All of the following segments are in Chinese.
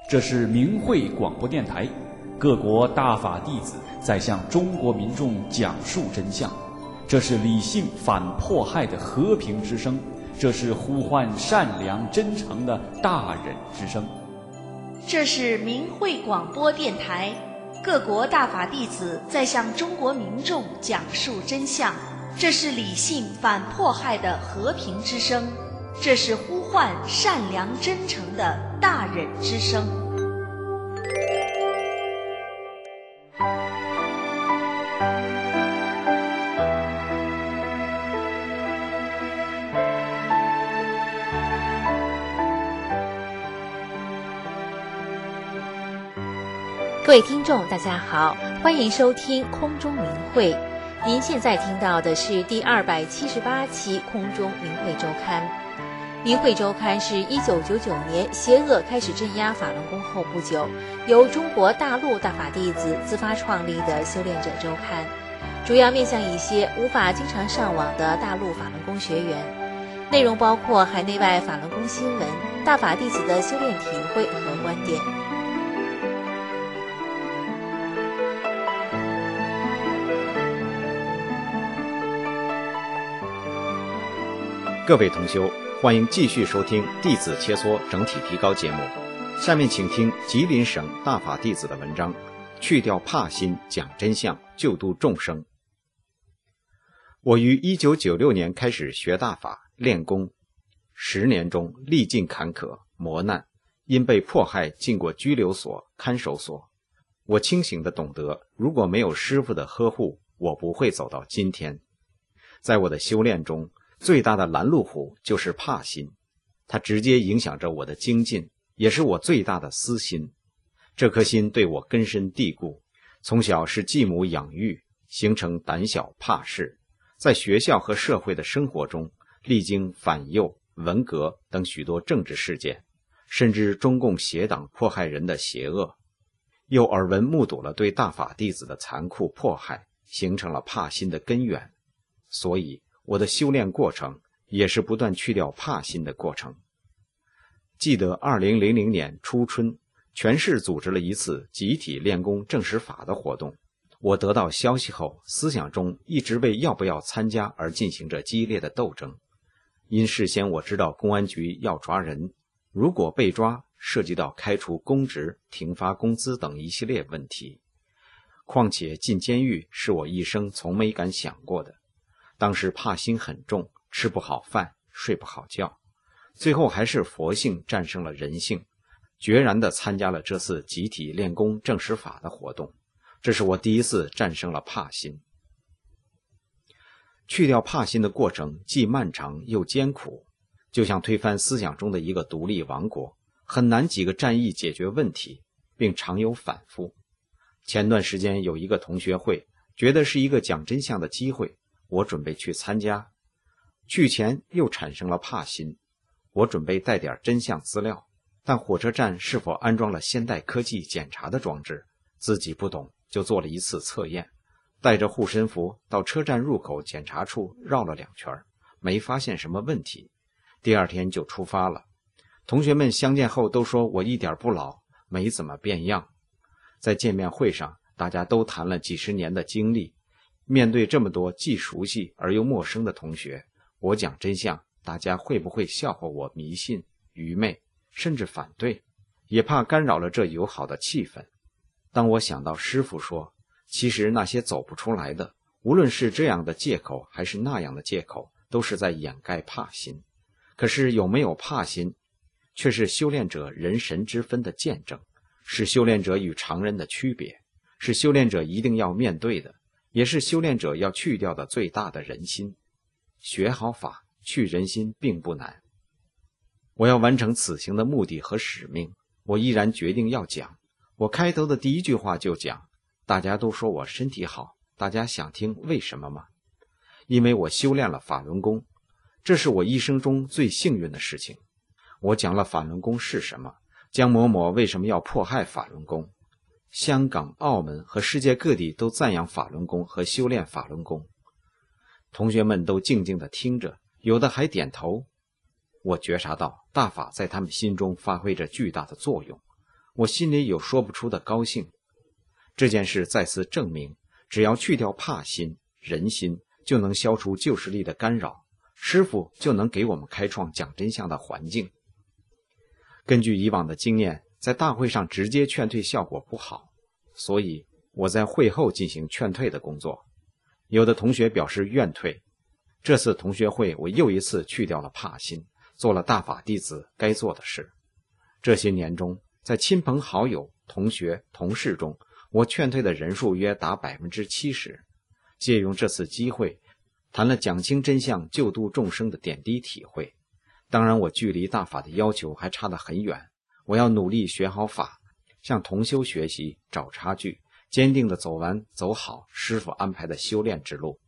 这是明慧广播电台，各国大法弟子在向中国民众讲述真相。这是理性反迫害的和平之声，这是呼唤善良真诚的大忍之声。 这是明慧广播电台，各国大法弟子在向中国民众讲述真相。这是理性反迫害的和平之声，这是呼唤善良真诚的大忍之声。 各位听众大家好，欢迎收听空中明慧。您现在听到的是第278期空中明慧周刊。明慧周刊是1999年邪恶开始镇压法轮功后不久，由中国大陆大法弟子自发创立的修炼者周刊，主要面向一些无法经常上网的大陆法轮功学员，内容包括海内外法轮功新闻、大法弟子的修炼体会和观点。 各位同修，欢迎继续收听《弟子切磋整体提高》节目。下面请听吉林省大法弟子的文章，去掉怕心，讲真相，救度众生。我于1996年开始学大法练功，10年中历尽坎坷磨难，因被迫害进过拘留所、看守所。我清醒地懂得，如果没有师父的呵护，我不会走到今天。在我的修炼中，最大的拦路虎就是怕心，它直接影响着我的精进，也是我最大的私心。这颗心对我根深蒂固，从小是继母养育，形成胆小怕事。在学校和社会的生活中，历经反右、文革等许多政治事件，深知中共邪党迫害人的邪恶，又耳闻目睹了对大法弟子的残酷迫害，形成了怕心的根源。所以我的修炼过程也是不断去掉怕心的过程。记得2000年初春，全市组织了一次集体练功证实法的活动。我得到消息后，思想中一直为要不要参加而进行着激烈的斗争。因事先我知道公安局要抓人，如果被抓，涉及到开除公职、停发工资等一系列问题。况且进监狱是我一生从没敢想过的。当时怕心很重，吃不好饭，睡不好觉，最后还是佛性战胜了人性，决然地参加了这次集体练功证实法的活动。这是我第一次战胜了怕心。去掉怕心的过程既漫长又艰苦，就像推翻思想中的一个独立王国，很难几个战役解决问题，并常有反复。前段时间有一个同学会，觉得是一个讲真相的机会，我准备去参加，去前又产生了怕心。我准备带点真相资料，但火车站是否安装了现代科技检查的装置，自己不懂，就做了一次测验，带着护身符到车站入口检查处绕了2圈，没发现什么问题。第2天就出发了。同学们相见后都说我一点不老，没怎么变样。在见面会上，大家都谈了几十年的经历。面对这么多既熟悉而又陌生的同学，我讲真相，大家会不会笑话我迷信、愚昧，甚至反对？也怕干扰了这友好的气氛。当我想到师父说，其实那些走不出来的，无论是这样的借口还是那样的借口，都是在掩盖怕心。可是有没有怕心，却是修炼者人神之分的见证，是修炼者与常人的区别，是修炼者一定要面对的，也是修炼者要去掉的最大的人心。学好法，去人心并不难。我要完成此行的目的和使命，我依然决定要讲。我开头的第一句话就讲，大家都说我身体好，大家想听为什么吗？因为我修炼了法轮功，这是我一生中最幸运的事情。我讲了法轮功是什么，江某某为什么要迫害法轮功，香港、澳门和世界各地都赞扬法轮功和修炼法轮功。同学们都静静地听着，有的还点头。我觉察到大法在他们心中发挥着巨大的作用。 我心里有说不出的高兴。这件事再次证明，只要去掉怕心、人心，就能消除旧势力的干扰，师父就能给我们开创讲真相的环境。根据以往的经验，在大会上直接劝退效果不好，所以我在会后进行劝退的工作。有的同学表示愿退，这次同学会我又一次去掉了怕心，做了大法弟子该做的事。这些年中，在亲朋好友、同学、同事中，我劝退的人数约达 70%。 借用这次机会，谈了讲清真相、救度众生的点滴体会。当然，我距离大法的要求还差得很远，我要努力学好法，向同修学习，找差距，坚定地走好师父安排的修炼之路。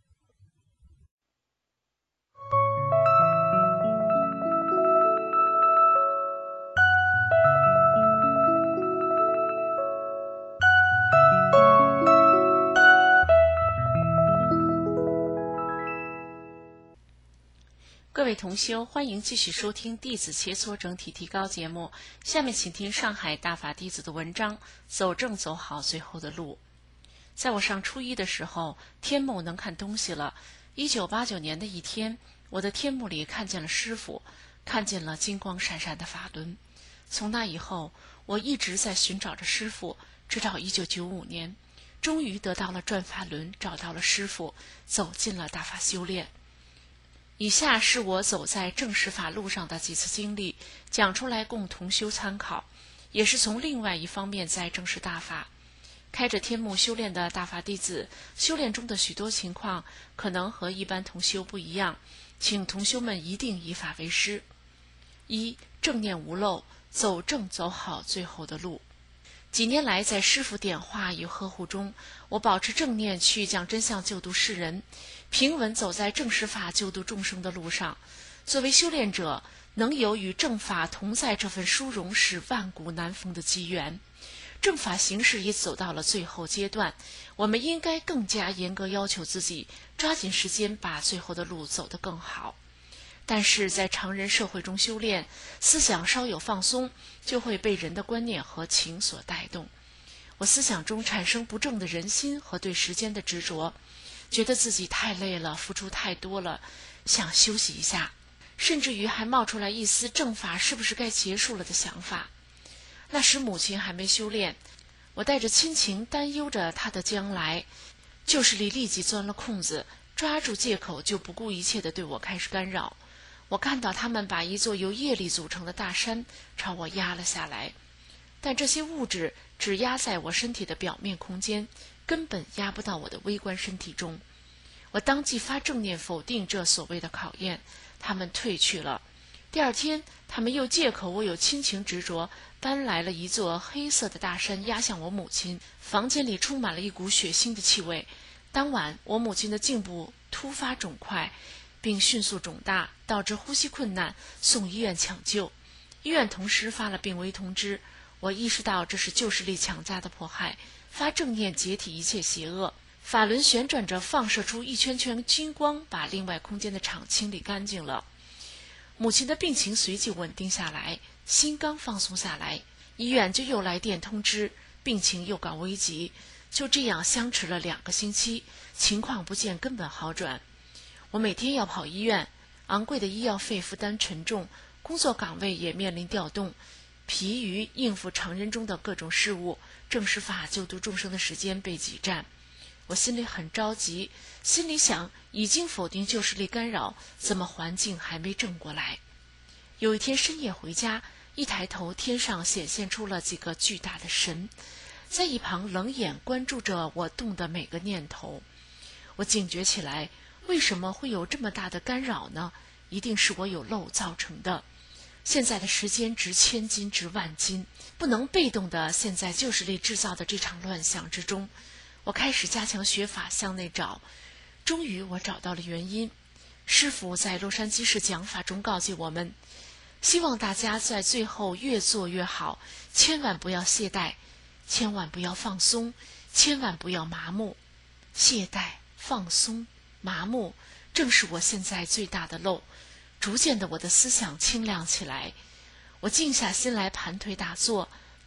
各位同修，欢迎继续收听弟子切磋整体提高节目。下面请听上海大法弟子的文章《走正走好最后的路》。在我上初一的时候，天目能看东西了。1989年的一天，我的天目里看见了师父，看见了金光闪闪的法轮。从那以后，我一直在寻找着师父，直到1995年，终于得到了转法轮，找到了师父，走进了大法修炼。以下是我走在正实法路上的几次经历，讲出来供同修参考，也是从另外一方面在正视大法。开着天目修炼的大法弟子，修炼中的许多情况可能和一般同修不一样，请同修们一定以法为师。一、正念无漏，走正走好最后的路。几年来，在师父点化与呵护中，我保持正念去讲真相救度世人，平稳走在正实法救度众生的路上。作为修炼者，能有与正法同在这份殊荣，是万古难逢的机缘。正法形势也走到了最后阶段，我们应该更加严格要求自己，抓紧时间把最后的路走得更好。但是在常人社会中修炼，思想稍有放松，就会被人的观念和情所带动。我思想中产生不正的人心和对时间的执着，觉得自己太累了，付出太多了，想休息一下，甚至于还冒出来一丝正法是不是该结束了的想法。那时母亲还没修炼，我带着亲情担忧着她的将来，旧势力立即钻了空子，抓住借口就不顾一切地对我开始干扰。我看到他们把一座由业力组成的大山朝我压了下来，但这些物质只压在我身体的表面空间，根本压不到我的微观身体中。我当即发正念否定这所谓的考验，他们退去了。第二天，他们又借口我有亲情执着，搬来了一座黑色的大山压向我母亲。房间里充满了一股血腥的气味。当晚，我母亲的颈部突发肿块，并迅速肿大，导致呼吸困难，送医院抢救。医院同时发了病危通知。我意识到这是旧势力强加的迫害，发正念解体一切邪恶。法轮旋转着，放射出一圈圈金光，把另外空间的场清理干净了。母亲的病情随即稳定下来，心刚放松下来，医院就又来电通知，病情又告危急。就这样相持了2个星期，情况不见根本好转。我每天要跑医院，昂贵的医药费负担沉重，工作岗位也面临调动，疲于应付常人中的各种事务，正实法救度众生的时间被挤占。我心里很着急，心里想，已经否定旧势力干扰，怎么环境还没正过来？有一天深夜回家，一抬头，天上显现出了几个巨大的神，在一旁冷眼关注着我动的每个念头。我警觉起来，为什么会有这么大的干扰呢？一定是我有漏造成的。现在的时间值千金值万金，不能被动的陷在旧势力制造的这场乱象之中。我开始加强学法，向内找。终于我找到了原因。师父在洛杉矶市讲法中告诫我们，希望大家在最后越做越好，千万不要懈怠，千万不要放松，千万不要麻木。懈怠、放松、麻木，正是我现在最大的漏。逐渐的，我的思想清亮起来。我静下心来盘腿打坐，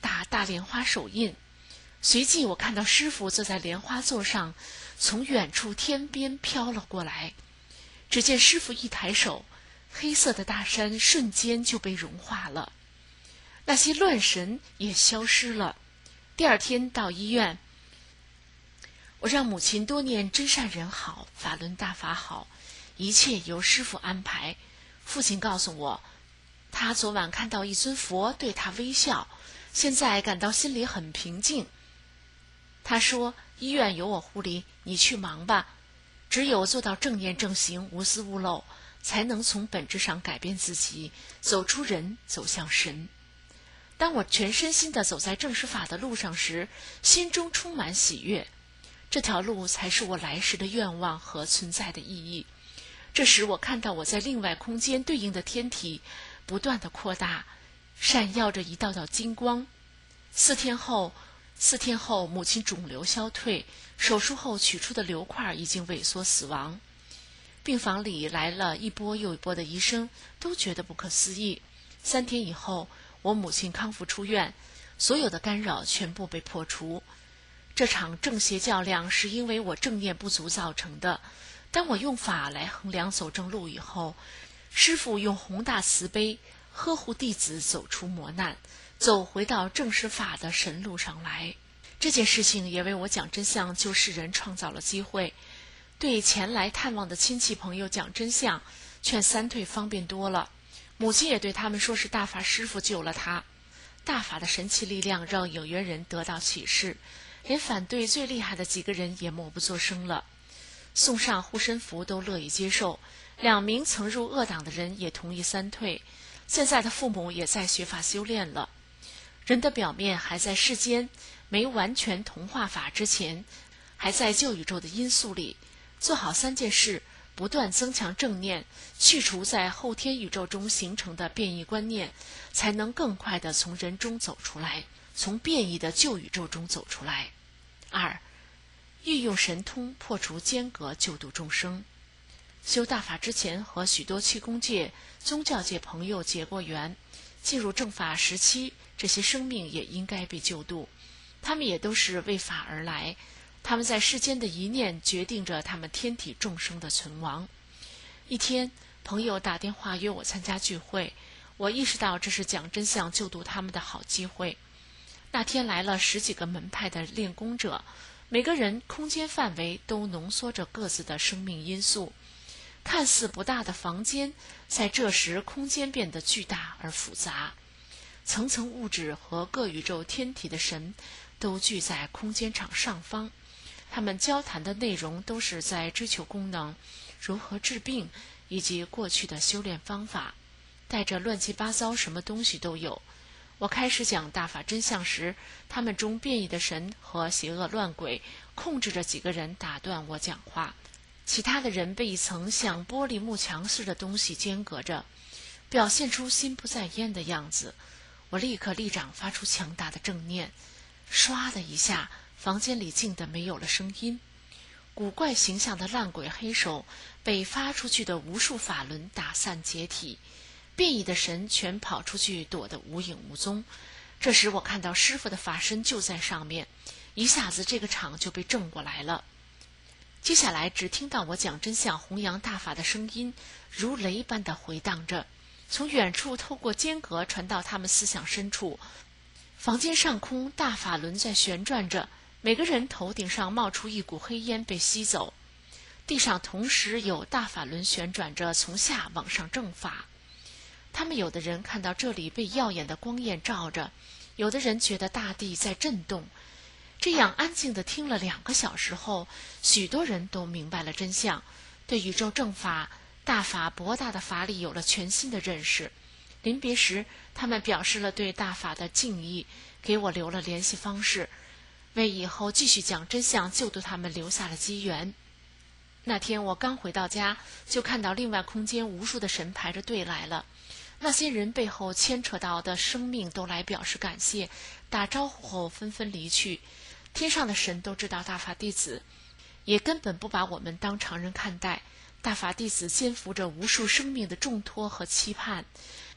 打大莲花手印。随即我看到师父坐在莲花座上，从远处天边飘了过来。只见师父一抬手，黑色的大山瞬间就被融化了，那些乱神也消失了。第二天到医院，我让母亲多念真善人好，法轮大法好，一切由师父安排。父亲告诉我，他昨晚看到一尊佛对他微笑，现在感到心里很平静。他说，医院有我护理，你去忙吧。只有做到正念正行，无私无漏，才能从本质上改变自己，走出人，走向神。当我全身心地走在正实法的路上时，心中充满喜悦。这条路才是我来时的愿望和存在的意义。这时我看到我在另外空间对应的天体不断地扩大，闪耀着一道道金光。四天后，母亲肿瘤消退，手术后取出的瘤块已经萎缩死亡。病房里来了一波又一波的医生，都觉得不可思议。3天以后，我母亲康复出院，所有的干扰全部被破除。这场正邪较量是因为我正念不足造成的。当我用法来衡量走正路以后，师父用宏大慈悲呵护弟子走出磨难，走回到正实法的神路上来。这件事情也为我讲真相救世人创造了机会。对前来探望的亲戚朋友讲真相，劝三退方便多了。母亲也对他们说是大法师父救了他。大法的神奇力量让有缘人得到启示，连反对最厉害的几个人也默不作声了。送上护身符都乐意接受，2名曾入恶党的人也同意三退。现在的父母也在学法修炼了。人的表面还在世间，没完全同化法之前，还在旧宇宙的因素里，做好3件事，不断增强正念，去除在后天宇宙中形成的变异观念，才能更快地从人中走出来，从变异的旧宇宙中走出来。2. 运用神通破除间隔，救度众生。修大法之前和许多气功界、宗教界朋友结过缘，进入正法时期，这些生命也应该被救度。他们也都是为法而来，他们在世间的一念决定着他们天体众生的存亡。一天，朋友打电话约我参加聚会，我意识到这是讲真相救度他们的好机会。那天来了10几个门派的练功者，每个人空间范围都浓缩着各自的生命因素。看似不大的房间，在这时空间变得巨大而复杂，层层物质和各宇宙天体的神都聚在空间场上方。他们交谈的内容都是在追求功能、如何治病以及过去的修炼方法，带着乱七八糟，什么东西都有。我开始讲大法真相时，他们中变异的神和邪恶乱鬼控制着几个人打断我讲话，其他的人被一层像玻璃幕墙似的东西间隔着，表现出心不在焉的样子。我立刻立掌发出强大的正念，唰的一下，房间里静得没有了声音。古怪形象的烂鬼黑手被发出去的无数法轮打散解体，变异的神全跑出去躲得无影无踪。这时我看到师父的法身就在上面，一下子这个场就被正过来了。接下来只听到我讲真相弘扬大法的声音如雷般的回荡着，从远处透过间隔传到他们思想深处。房间上空大法轮在旋转着，每个人头顶上冒出一股黑烟被吸走，地上同时有大法轮旋转着从下往上正法。他们有的人看到这里被耀眼的光焰照着，有的人觉得大地在震动。这样安静地听了2个小时后，许多人都明白了真相，对宇宙正法、大法博大的法理有了全新的认识。临别时，他们表示了对大法的敬意，给我留了联系方式，为以后继续讲真相救度他们留下了机缘。那天我刚回到家，就看到另外空间无数的神排着队来了。那些人背后牵扯到的生命都来表示感谢，打招呼后纷纷离去。天上的神都知道大法弟子，也根本不把我们当常人看待。大法弟子肩负着无数生命的重托和期盼，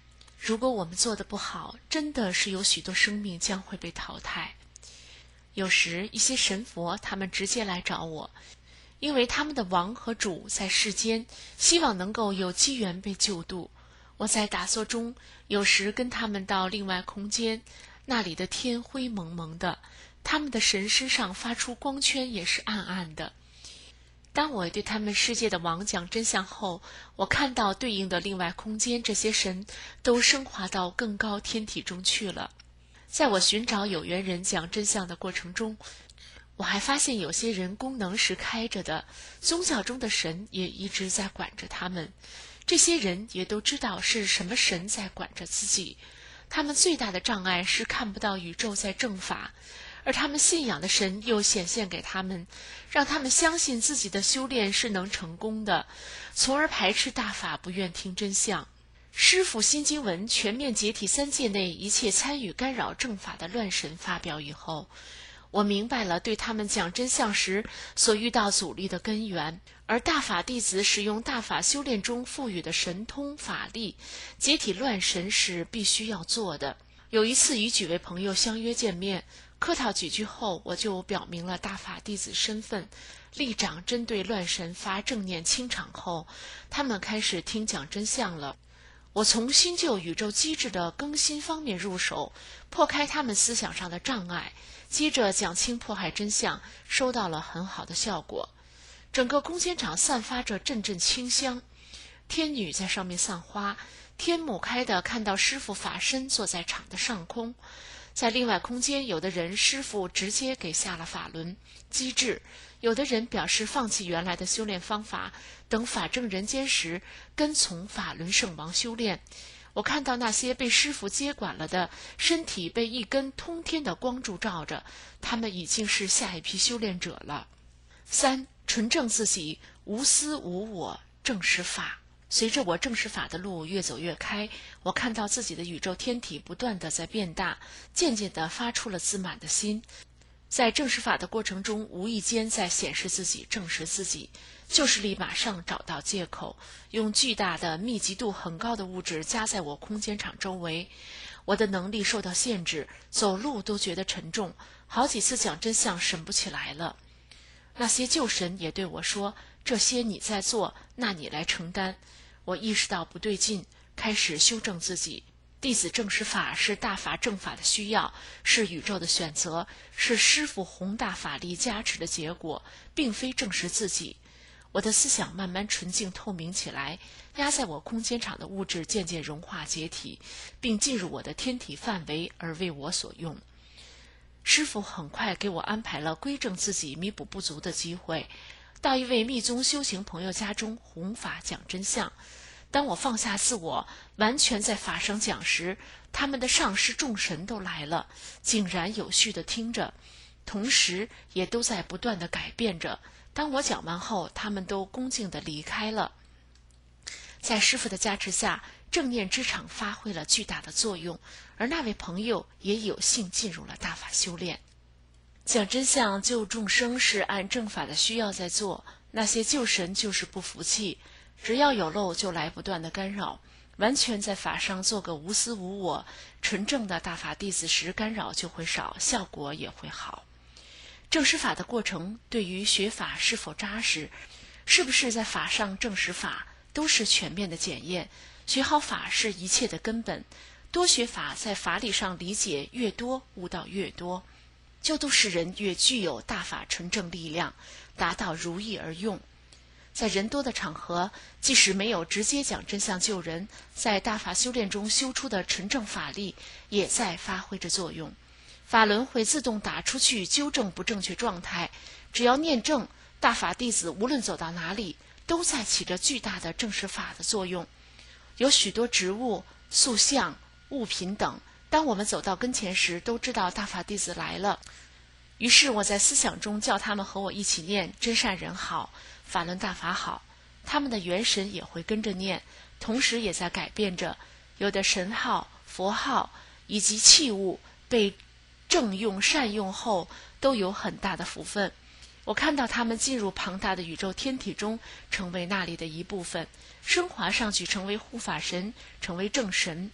如果我们做得不好，真的是有许多生命将会被淘汰。有时一些神佛他们直接来找我，因为他们的王和主在世间，希望能够有机缘被救度。我在打坐中有时跟他们到另外空间，那里的天灰蒙蒙的，他们的神身上发出光圈也是暗暗的。当我对他们世界的王讲真相后，我看到对应的另外空间，这些神都升华到更高天体中去了。在我寻找有缘人讲真相的过程中，我还发现有些人功能是开着的，宗教中的神也一直在管着他们。这些人也都知道是什么神在管着自己，他们最大的障碍是看不到宇宙在正法，而他们信仰的神又显现给他们，让他们相信自己的修炼是能成功的，从而排斥大法，不愿听真相。师父新经文全面解体三界内一切参与干扰正法的乱神发表以后，我明白了对他们讲真相时所遇到阻力的根源，而大法弟子使用大法修炼中赋予的神通法力，解体乱神是必须要做的。有一次与几位朋友相约见面，客套几句后，我就表明了大法弟子身份。力长针对乱神发正念清场后，他们开始听讲真相了。我从新旧宇宙机制的更新方面入手，破开他们思想上的障碍，接着讲清迫害真相，收到了很好的效果。整个空间场散发着阵阵清香，天女在上面散花，天幕开的看到师父法身坐在场的上空。在另外空间，有的人师父直接给下了法轮机制，有的人表示放弃原来的修炼方法，等法正人间时跟从法轮圣王修炼。我看到那些被师父接管了的身体被一根通天的光柱照着，他们已经是下一批修炼者了。3. 纯正自己，无私无我，正实法。随着我正实法的路越走越开，我看到自己的宇宙天体不断地在变大，渐渐地发出了自满的心。在正实法的过程中，无意间在显示自己，证实自己，就是力马上找到借口，用巨大的密集度很高的物质加在我空间场周围。我的能力受到限制，走路都觉得沉重，好几次讲真相神不起来了。那些旧神也对我说，这些你在做，那你来承担。我意识到不对劲，开始修正自己。弟子正实法是大法正法的需要，是宇宙的选择，是师父宏大法力加持的结果，并非证实自己。我的思想慢慢纯净透明起来，压在我空间场的物质渐渐融化解体，并进入我的天体范围而为我所用。师父很快给我安排了归正自己弥补不足的机会，到一位密宗修行朋友家中弘法讲真相。当我放下自我，完全在法上讲时，他们的上师众神都来了，井然有序地听着，同时也都在不断地改变着。当我讲完后，他们都恭敬地离开了。在师父的加持下，正念之场发挥了巨大的作用，而那位朋友也有幸进入了大法修炼。讲真相救众生是按正法的需要在做，那些旧神就是不服气，只要有漏就来不断的干扰，完全在法上做个无私无我，纯正的大法弟子时干扰就会少，效果也会好。证实法的过程对于学法是否扎实，是不是在法上证实法，都是全面的检验。学好法是一切的根本，多学法，在法理上理解越多，悟道越多，就都使人越具有大法纯正力量，达到如意而用。在人多的场合，即使没有直接讲真相救人，在大法修炼中修出的纯正法力也在发挥着作用。法轮会自动打出去纠正不正确状态，只要念正，大法弟子无论走到哪里，都在起着巨大的证实法的作用。有许多植物、塑像、物品等，当我们走到跟前时，都知道大法弟子来了。于是我在思想中叫他们和我一起念真善人好，法轮大法好，他们的元神也会跟着念，同时也在改变着。有的神号、佛号以及器物被正用善用后，都有很大的福分。我看到他们进入庞大的宇宙天体中，成为那里的一部分，升华上去成为护法神，成为正神。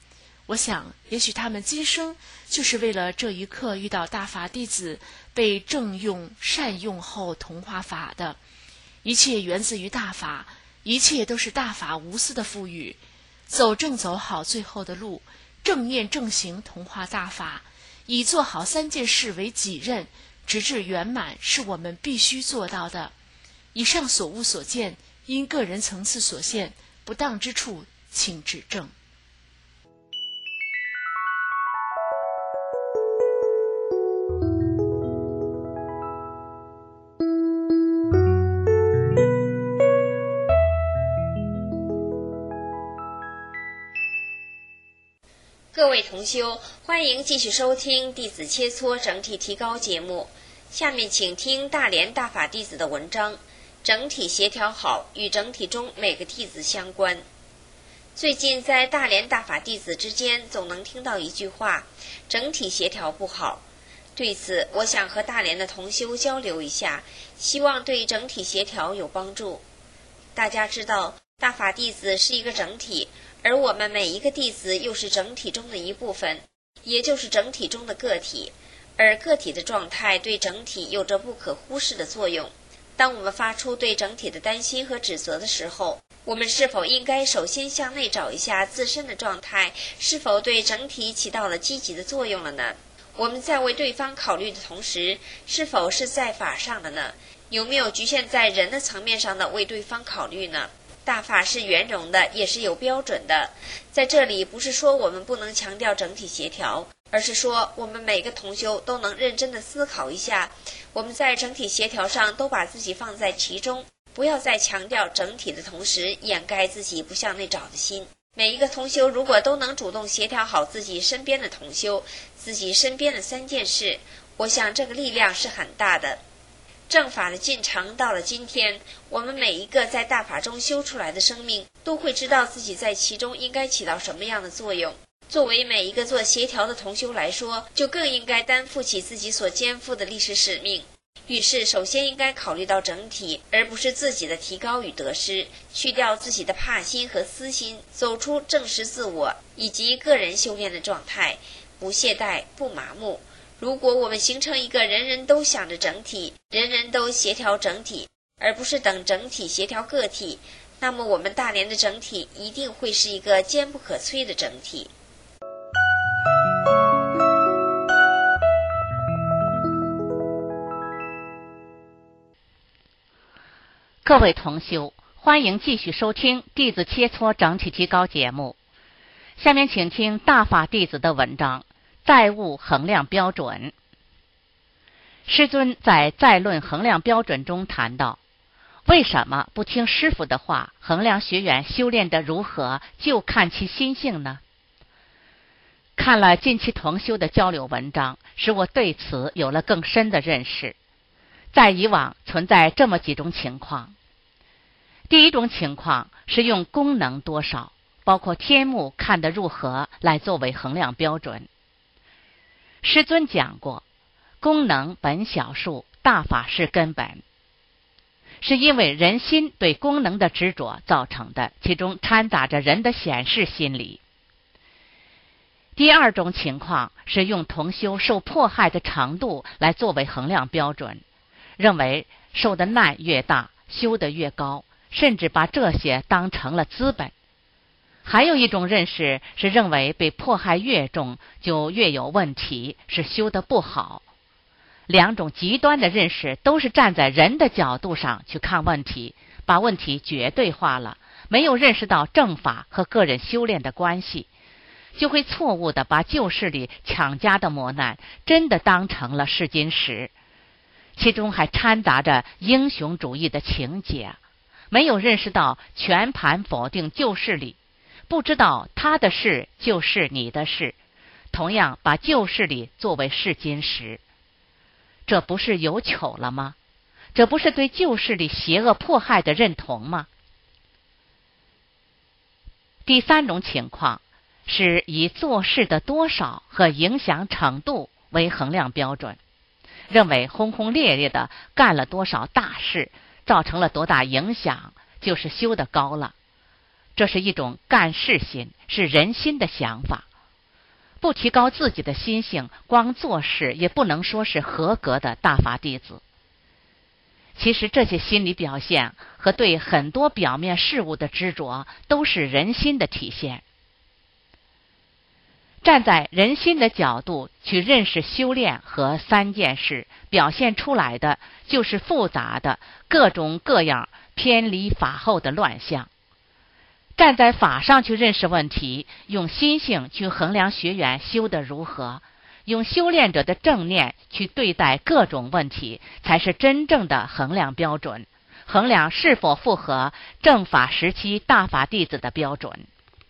我想，也许他们今生就是为了这一刻遇到大法弟子，被正用善用后同化法的。一切源自于大法，一切都是大法无私的赋予。走正走好最后的路，正念正行同化大法，以做好3件事为己任，直至圆满，是我们必须做到的。以上所悟所见，因个人层次所限，不当之处，请指正。 各位同修，欢迎继续收听弟子切磋整体提高节目。下面请听大连大法弟子的文章，整体协调好，与整体中每个弟子相关。最近在大连大法弟子之间总能听到一句话，整体协调不好。对此，我想和大连的同修交流一下，希望对整体协调有帮助。大家知道，大法弟子是一个整体，而我们每一个弟子又是整体中的一部分，也就是整体中的个体，而个体的状态对整体有着不可忽视的作用。当我们发出对整体的担心和指责的时候，我们是否应该首先向内找一下自身的状态是否对整体起到了积极的作用了呢？我们在为对方考虑的同时，是否是在法上的呢？有没有局限在人的层面上的为对方考虑呢？大法是圆融的，也是有标准的。在这里不是说我们不能强调整体协调，而是说我们每个同修都能认真的思考一下，我们在整体协调上都把自己放在其中，不要在强调整体的同时掩盖自己不向内找的心。每一个同修如果都能主动协调好自己身边的同修，自己身边的3件事，我想这个力量是很大的。正法的进程到了今天，我们每一个在大法中修出来的生命，都会知道自己在其中应该起到什么样的作用。作为每一个做协调的同修来说，就更应该担负起自己所肩负的历史使命。于是首先应该考虑到整体，而不是自己的提高与得失，去掉自己的怕心和私心，走出正视自我以及个人修炼的状态，不懈怠，不麻木。如果我们形成一个人人都想着整体，人人都协调整体，而不是等整体协调个体，那么我们大连的整体一定会是一个坚不可摧的整体。 各位同修，欢迎继续收听弟子切磋整体提高节目。下面请听大法弟子的文章，载物衡量标准。师尊在载论衡量标准中谈到，为什么不听师父的话，衡量学员修炼得如何，就看其心性呢？看了近期同修的交流文章，使我对此有了更深的认识。在以往存在这么几种情况。第一种情况是用功能多少，包括天目看得如何来作为衡量标准。师尊讲过，功能本小数，大法是根本，是因为人心对功能的执着造成的，其中掺杂着人的显示心理。第二种情况是用同修受迫害的程度来作为衡量标准，认为受的难越大，修得越高，甚至把这些当成了资本。还有一种认识是认为被迫害越重就越有问题，是修得不好。两种极端的认识都是站在人的角度上去看问题，把问题绝对化了，没有认识到正法和个人修炼的关系，就会错误地把旧事里强加的磨难真的当成了试金石，其中还掺杂着英雄主义的情节，没有认识到全盘否定旧事里，不知道他的事就是你的事，同样把旧事里作为试金石，这不是有糗了吗？这不是对旧事里邪恶迫害的认同吗？第三种情况是以做事的多少和影响程度为衡量标准，认为轰轰烈烈的干了多少大事，造成了多大影响，就是修得高了。这是一种干事心，是人心的想法。 不提高自己的心性，光做事也不能说是合格的大法弟子。其实这些心理表现和对很多表面事物的执着，都是人心的体现。站在人心的角度去认识修炼和三件事，表现出来的就是复杂的各种各样偏离法后的乱象。站在法上去认识问题，用心性去衡量学员修得如何，用修炼者的正念去对待各种问题，才是真正的衡量标准，衡量是否符合正法时期大法弟子的标准。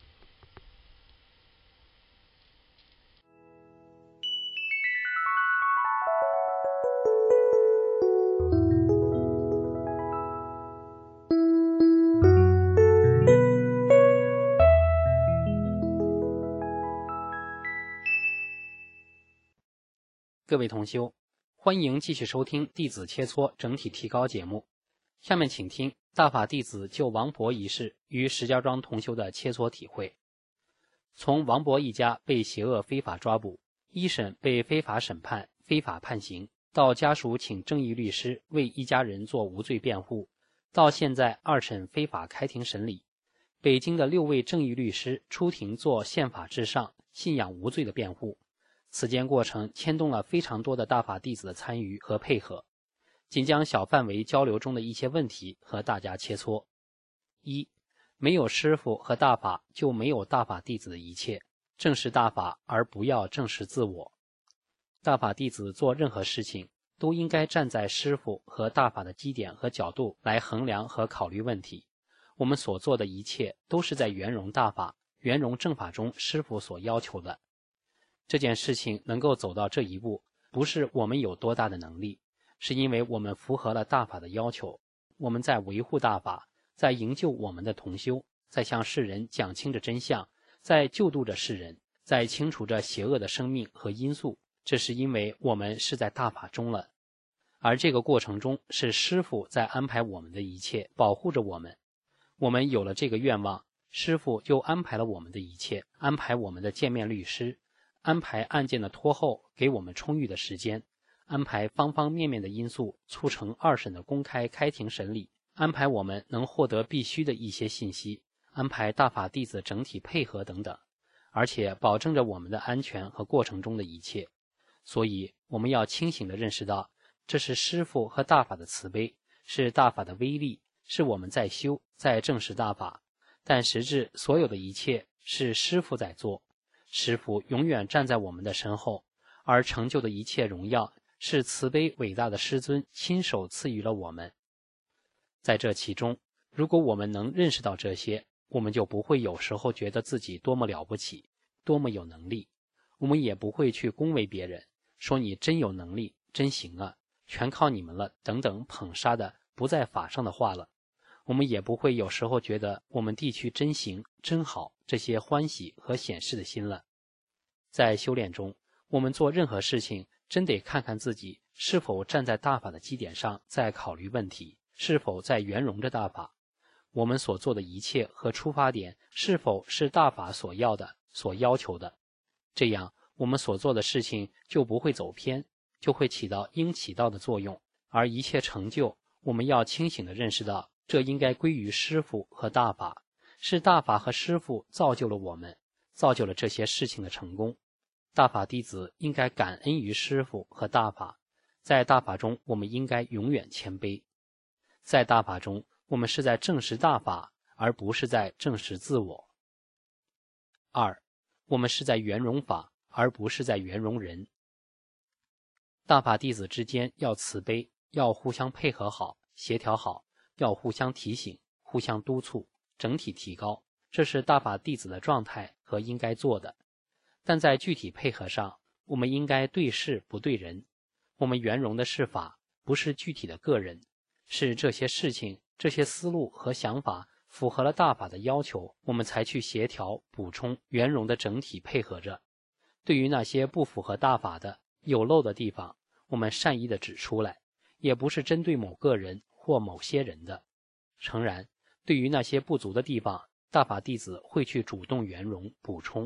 各位同修，欢迎继续收听弟子切磋整体提高节目。下面请听大法弟子就王伯一事与石家庄同修的切磋体会。从王伯一家被邪恶非法抓捕，一审被非法审判、非法判刑，到家属请正义律师为一家人做无罪辩护，到现在二审非法开庭审理，北京的6位正义律师出庭做宪法至上、信仰无罪的辩护。此间过程牵动了非常多的大法弟子的参与和配合，仅将小范围交流中的一些问题和大家切磋。一、没有师父和大法就没有大法弟子的一切，正视大法而不要正视自我。大法弟子做任何事情都应该站在师父和大法的基点和角度来衡量和考虑问题。我们所做的一切都是在圆融大法、圆融正法中师父所要求的。这件事情能够走到这一步，不是我们有多大的能力，是因为我们符合了大法的要求。我们在维护大法，在营救我们的同修，在向世人讲清着真相，在救度着世人，在清除着邪恶的生命和因素。这是因为我们是在大法中了，而这个过程中是师父在安排我们的一切，保护着我们。我们有了这个愿望，师父就安排了我们的一切，安排我们的见面律师，安排案件的拖后，给我们充裕的时间，安排方方面面的因素，促成二审的公开开庭审理，安排我们能获得必须的一些信息，安排大法弟子整体配合等等，而且保证着我们的安全和过程中的一切。所以我们要清醒地认识到，这是师父和大法的慈悲，是大法的威力，是我们在修，在证实大法，但实质所有的一切是师父在做。师父永远站在我们的身后，而成就的一切荣耀是慈悲伟大的师尊亲手赐予了我们。在这其中，如果我们能认识到这些，我们就不会有时候觉得自己多么了不起，多么有能力，我们也不会去恭维别人，说你真有能力，真行啊，全靠你们了等等捧杀的不在法上的话了。我们也不会有时候觉得我们地区真行真好这些欢喜和显示的心了。在修炼中，我们做任何事情真得看看自己是否站在大法的基点上在考虑问题，是否在圆融着大法，我们所做的一切和出发点是否是大法所要的、所要求的。这样我们所做的事情就不会走偏，就会起到应起到的作用，而一切成就我们要清醒地认识到，这应该归于师父和大法，是大法和师父造就了我们，造就了这些事情的成功。大法弟子应该感恩于师父和大法，在大法中我们应该永远谦卑。在大法中，我们是在证实大法，而不是在证实自我。二，我们是在圆融法，而不是在圆融人。大法弟子之间要慈悲，要互相配合好，协调好，要互相提醒，互相督促，整体提高，这是大法弟子的状态和应该做的。但在具体配合上，我们应该对事不对人。我们圆融的是法，不是具体的个人，是这些事情、这些思路和想法符合了大法的要求，我们才去协调、补充、圆融的整体配合着。对于那些不符合大法的、有漏的地方，我们善意地指出来，也不是针对某个人或某些人的。诚然，对于那些不足的地方，大法弟子会去主动圆融补充，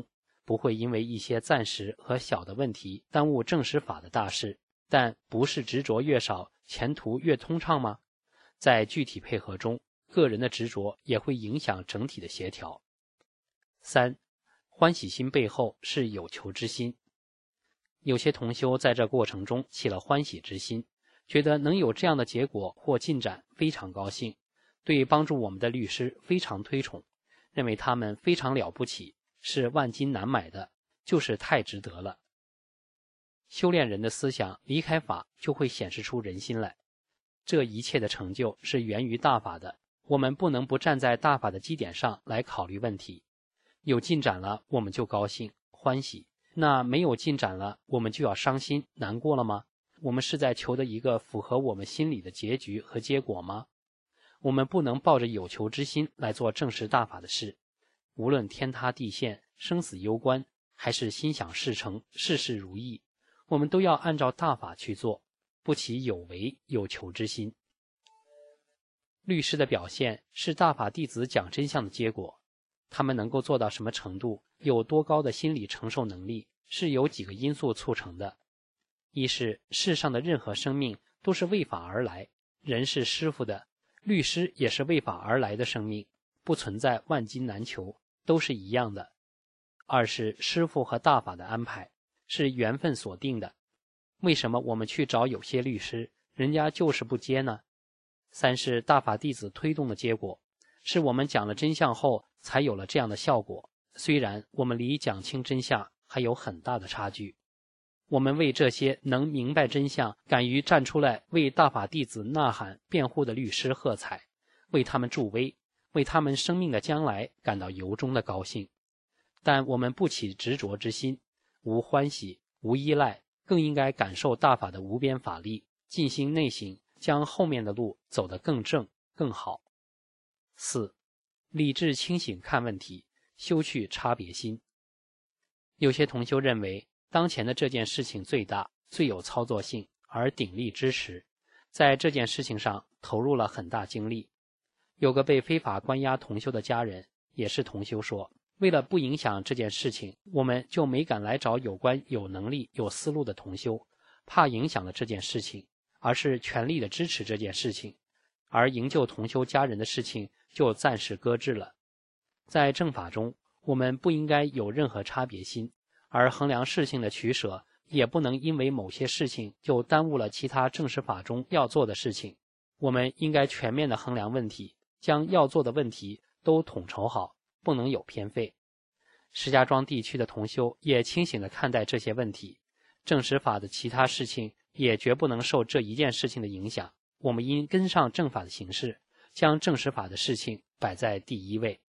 不会因为一些暂时和小的问题耽误正史法的大事，但不是执着越少，前途越通畅吗？在具体配合中，个人的执着也会影响整体的协调。3. 欢喜心背后是有求之心。有些同修在这过程中起了欢喜之心，觉得能有这样的结果或进展非常高兴，对帮助我们的律师非常推崇，认为他们非常了不起，是万金难买的，就是太值得了。修炼人的思想离开法就会显示出人心来，这一切的成就是源于大法的，我们不能不站在大法的基点上来考虑问题。有进展了我们就高兴欢喜，那没有进展了我们就要伤心难过了吗？我们是在求的一个符合我们心理的结局和结果吗？我们不能抱着有求之心来做正实大法的事，无论天塌地陷、生死攸关，还是心想事成、事事如意，我们都要按照大法去做，不起有为有求之心。律师的表现是大法弟子讲真相的结果，他们能够做到什么程度，有多高的心理承受能力，是由几个因素促成的。一是世上的任何生命都是为法而来，人是师傅的，律师也是为法而来的生命，不存在万金难求，都是一样的。二是师傅和大法的安排是缘分所定的，为什么我们去找有些律师，人家就是不接呢？三是大法弟子推动的结果，是我们讲了真相后才有了这样的效果，虽然我们离讲清真相还有很大的差距。我们为这些能明白真相、敢于站出来为大法弟子呐喊辩护的律师喝彩，为他们助威，为他们生命的将来感到由衷的高兴。但我们不起执着之心，无欢喜，无依赖，更应该感受大法的无边法力，尽心内省，将后面的路走得更正更好。4. 理智清醒看问题，修去差别心。有些同修认为当前的这件事情最大，最有操作性，而鼎力支持，在这件事情上投入了很大精力。有个被非法关押同修的家人，也是同修说，为了不影响这件事情，我们就没敢来找有关有能力有思路的同修，怕影响了这件事情，而是全力的支持这件事情，而营救同修家人的事情就暂时搁置了。在正法中，我们不应该有任何差别心，而衡量事情的取舍也不能因为某些事情就耽误了其他正实法中要做的事情。我们应该全面的衡量问题，将要做的问题都统筹好，不能有偏废。石家庄地区的同修也清醒地看待这些问题，正实法的其他事情也绝不能受这一件事情的影响，我们应跟上正法的形式，将正实法的事情摆在第一位。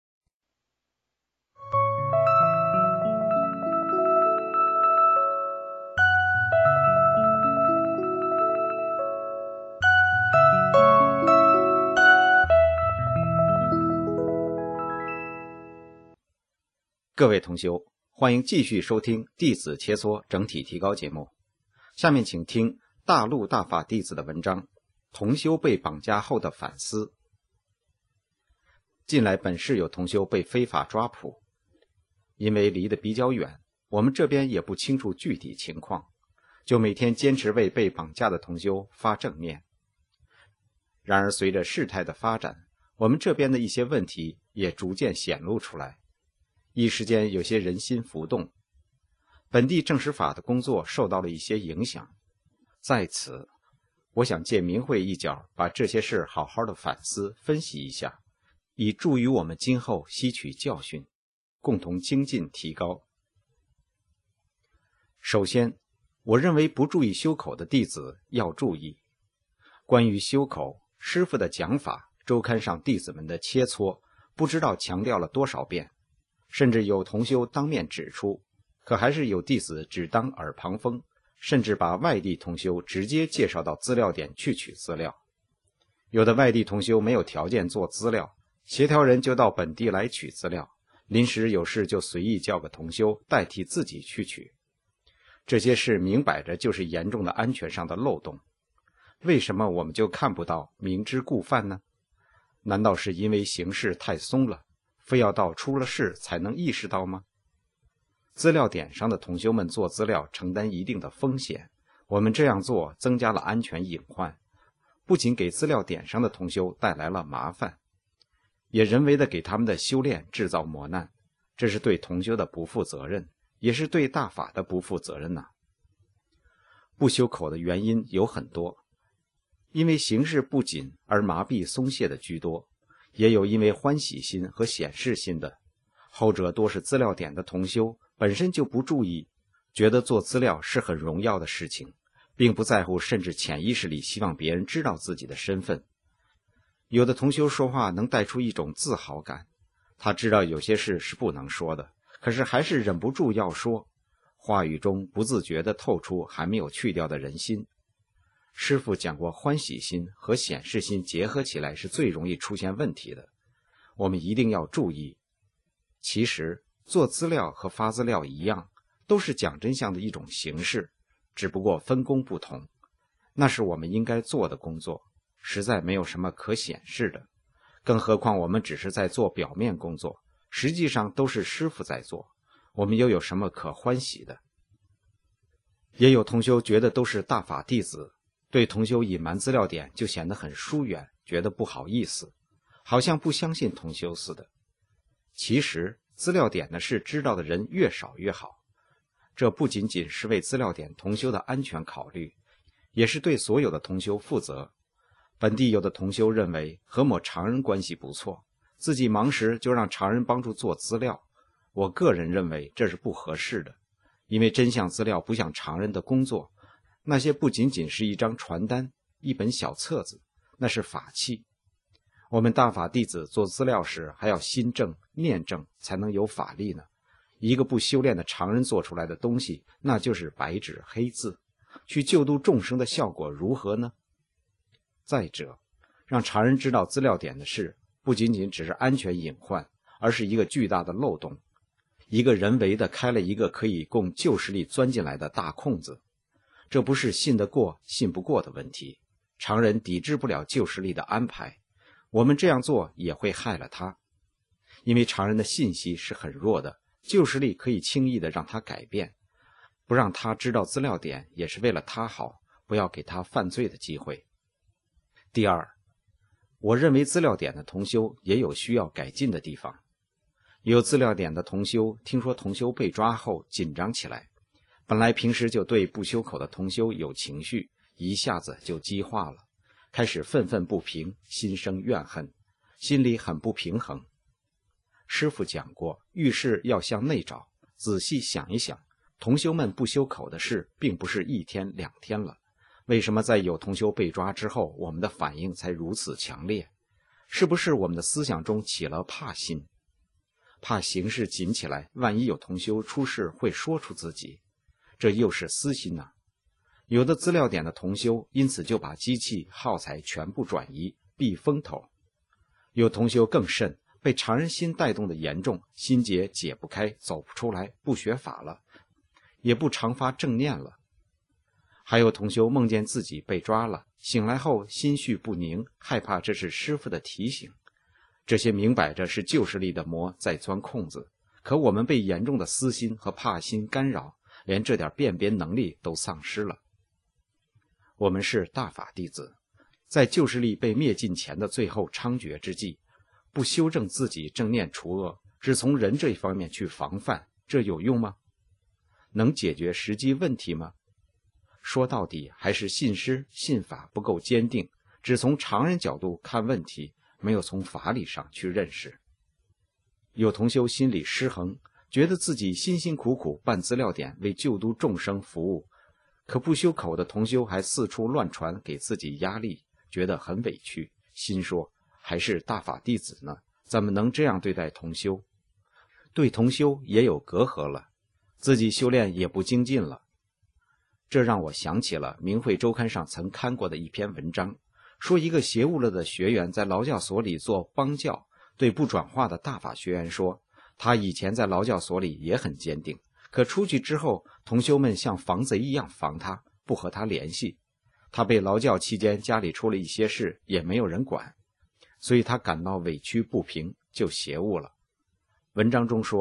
各位同修，欢迎继续收听弟子切磋整体提高节目。下面请听大陆大法弟子的文章，同修被绑架后的反思。近来本市有同修被非法抓捕，因为离得比较远，我们这边也不清楚具体情况，就每天坚持为被绑架的同修发正念。然而随着事态的发展，我们这边的一些问题也逐渐显露出来，一时间有些人心浮动，本地正实法的工作受到了一些影响。在此，我想借明慧一角，把这些事好好的反思分析一下，以助于我们今后吸取教训，共同精进提高。首先，我认为不注意修口的弟子要注意。关于修口，师父的讲法，周刊上弟子们的切磋，不知道强调了多少遍，甚至有同修当面指出，可还是有弟子只当耳旁风，甚至把外地同修直接介绍到资料点去取资料。有的外地同修没有条件做资料，协调人就到本地来取资料，临时有事就随意叫个同修代替自己去取。这些事明摆着就是严重的安全上的漏洞，为什么我们就看不到明知故犯呢？难道是因为形势太松了，非要到出了事才能意识到吗？ 资料点上的同修们做资料承担一定的风险，我们这样做增加了安全隐患，不仅给资料点上的同修带来了麻烦，也人为的给他们的修炼制造磨难，这是对同修的不负责任，也是对大法的不负责任呐。不修口的原因有很多，因为形式不紧而麻痹松懈的居多，也有因为欢喜心和显示心的，后者多是资料点的同修本身就不注意，觉得做资料是很荣耀的事情，并不在乎，甚至潜意识里希望别人知道自己的身份。有的同修说话能带出一种自豪感，他知道有些事是不能说的，可是还是忍不住要说，话语中不自觉地透出还没有去掉的人心。师父讲过，欢喜心和显示心结合起来是最容易出现问题的，我们一定要注意。其实做资料和发资料一样，都是讲真相的一种形式，只不过分工不同，那是我们应该做的工作，实在没有什么可显示的，更何况我们只是在做表面工作，实际上都是师父在做，我们又有什么可欢喜的？也有同修觉得都是大法弟子，对同修隐瞒资料点就显得很疏远，觉得不好意思，好像不相信同修似的。其实资料点的事知道的人越少越好，这不仅仅是为资料点同修的安全考虑，也是对所有的同修负责。本地有的同修认为和某常人关系不错，自己忙时就让常人帮助做资料，我个人认为这是不合适的，因为真相资料不像常人的工作，那些不仅仅是一张传单、一本小册子，那是法器。我们大法弟子做资料时还要心正念正才能有法力呢，一个不修炼的常人做出来的东西，那就是白纸黑字，去救度众生的效果如何呢？再者，让常人知道资料点的事，不仅仅只是安全隐患，而是一个巨大的漏洞，一个人为的开了一个可以供旧势力钻进来的大空子。这不是信得过信不过的问题，常人抵制不了旧势力的安排，我们这样做也会害了他，因为常人的信息是很弱的，旧势力可以轻易的让他改变，不让他知道资料点也是为了他好，不要给他犯罪的机会。第二，我认为资料点的同修也有需要改进的地方。有资料点的同修听说同修被抓后紧张起来，本来平时就对不修口的同修有情绪，一下子就激化了，开始愤愤不平，心生怨恨，心里很不平衡。师父讲过，遇事要向内找，仔细想一想，同修们不修口的事并不是一天两天了，为什么在有同修被抓之后，我们的反应才如此强烈？是不是我们的思想中起了怕心？怕形势紧起来，万一有同修出事会说出自己，这又是私心啊。有的资料点的同修因此就把机器耗材全部转移，避风头。有同修更甚，被常人心带动的严重，心结解不开，走不出来，不学法了，也不常发正念了。还有同修梦见自己被抓了，醒来后心绪不宁，害怕这是师父的提醒。这些明摆着是旧势力的魔在钻空子，可我们被严重的私心和怕心干扰，连这点辨别能力都丧失了。我们是大法弟子，在旧势力被灭尽前的最后猖獗之际，不修正自己正念除恶，只从人这一方面去防范，这有用吗？能解决实际问题吗？说到底还是信师信法不够坚定，只从常人角度看问题，没有从法理上去认识。有同修心理失衡，觉得自己辛辛苦苦办资料点为救度众生服务，可不修口的同修还四处乱传，给自己压力，觉得很委屈，心说还是大法弟子呢，怎么能这样对待同修？对同修也有隔阂了，自己修炼也不精进了。这让我想起了明慧周刊上曾刊过的一篇文章，说一个邪悟了的学员在劳教所里做帮教，对不转化的大法学员说，他以前在劳教所里也很坚定，可出去之后，同修们像防贼一样防他，不和他联系。他被劳教期间家里出了一些事，也没有人管，所以他感到委屈不平，就邪悟了。文章中说，